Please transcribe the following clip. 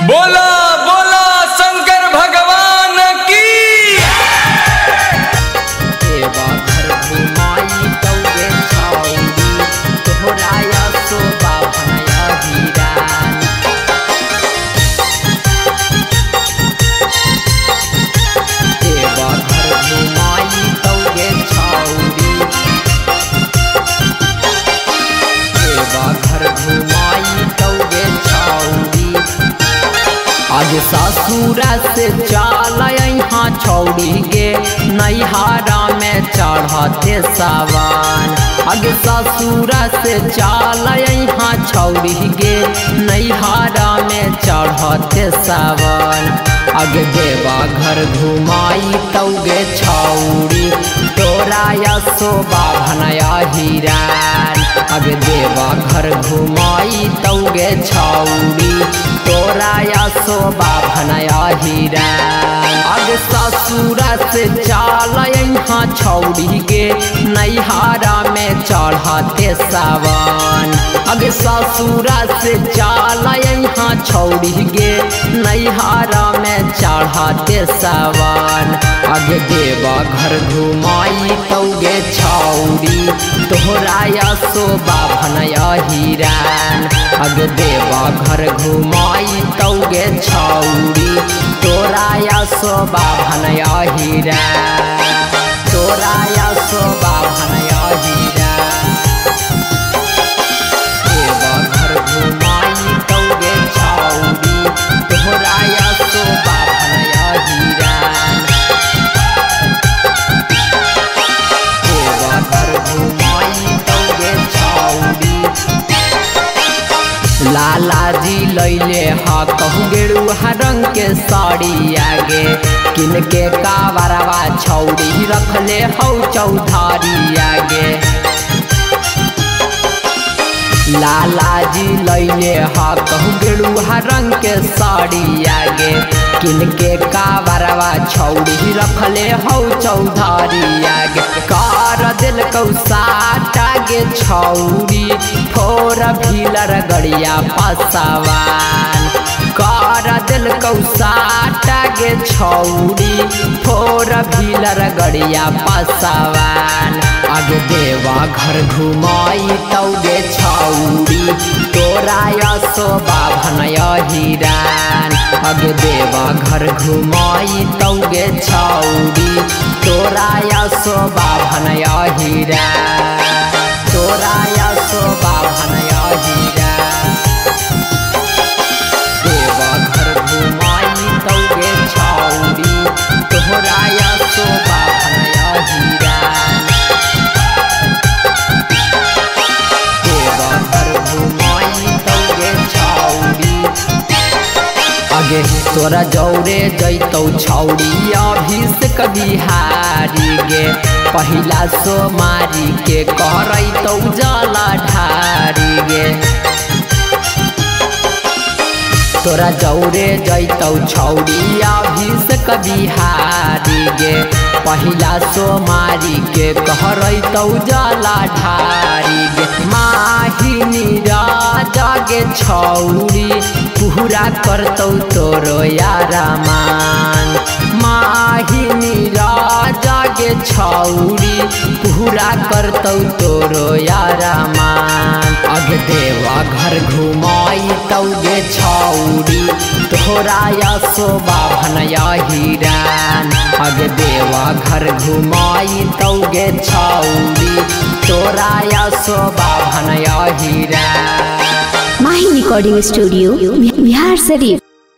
बोला बोला शंकर भगवान की। देवा घर घुमाई तौगे छाउरी तोहराया शोभा भनया हीरान। देवा घर घुमाई तौगे छाउरी देवा घर घुमाई तौगे छाउरी। आज ससुरा से चाल यहाँ छौड़ी गे नैहारा में चढ़ते सावन। आगे ससुरा से चाल यहाँ छौड़ी गे नैहारा में चढ़ते सावन। आगे देवा घर घुमाई तौगे छौड़ी तोराया शोभा भनया हीरान। आगे देवा घर घुमाई तौगे छौड़ी तोराया शोभा भनया हीरान। आगे ससुरा से चाल यहाँ छौड़ी गे नैहारा में चढ़ते सावन। आगे ससुरा से चाल यहाँ छौड़ी गे नैहारा में चढ़ते सावन। आगे देवा घर घुमाई तौगे छौड़ी तोहराया शोभा भनया हीरान। आगे देवा घर घुमाई तौगे छौड़ी तोराया शोभा भनया हीरान। तोराया शोभा भनया हीरान। देवा घर घुमाई तौगे छौड़ी तोहराया शोभा भनया हीरान। देवा घर घुमाई तौगे छौड़ी। लाला जी लैले हा कहूँ गेरुआ रंग के साड़ी आगे किन के कावरवा छौड़ी रखले हौ चौधारी आगे। लाला जी लैले हा कहूँ गेरुआ रंग के साड़ी आगे किन के कावरवा छौड़ी रखले हौ चौधारी आगे। कार दिल कौ साटा गे छौड़ी फोर भीलर गड़िया पसवान। कार दिल कौ साटा गे छौड़ी फोर भीलर गड़िया पसवान। आगे देवा घर घुमाई तौगे छौड़ी तोराया शोभा भनया हीरान। आगे देवा घर घुमाई तौगे छौड़ी तोराया शोभा भनया हीरान। तोराया शोभा भनया हीरान। देवा घर घुमाई तौगे छौड़ी तोहराया शोभा भनया हीरान। देवा घर घुमाई तौगे छौड़ी। आगे तोरा जौरे जैतौ छौड़ी अभिषेक बिहारी गे पहिला सोमारी के करैतौ जला ढारी गे। तोरा जौरे जैतौ छौड़ी अभिषेक बिहारी गे पहिला सोमारी के कहरैतौ जला ढारी गे। माहिनी राजा गे छौड़ी पूरा करतौ तोरो यारामान। माहिनी राजा गे छौड़ी पूरा करतौ तोरो यारामान। आगे देवा घर घुमाई तौगे छौड़ी तोहराया शोभा भनया हीरान। आगे देवा घर घुमाई तौगे छौड़ी तोराया शोभा भनया हीरान। माही रिकॉर्डिंग स्टूडियो बिहार शरीफ।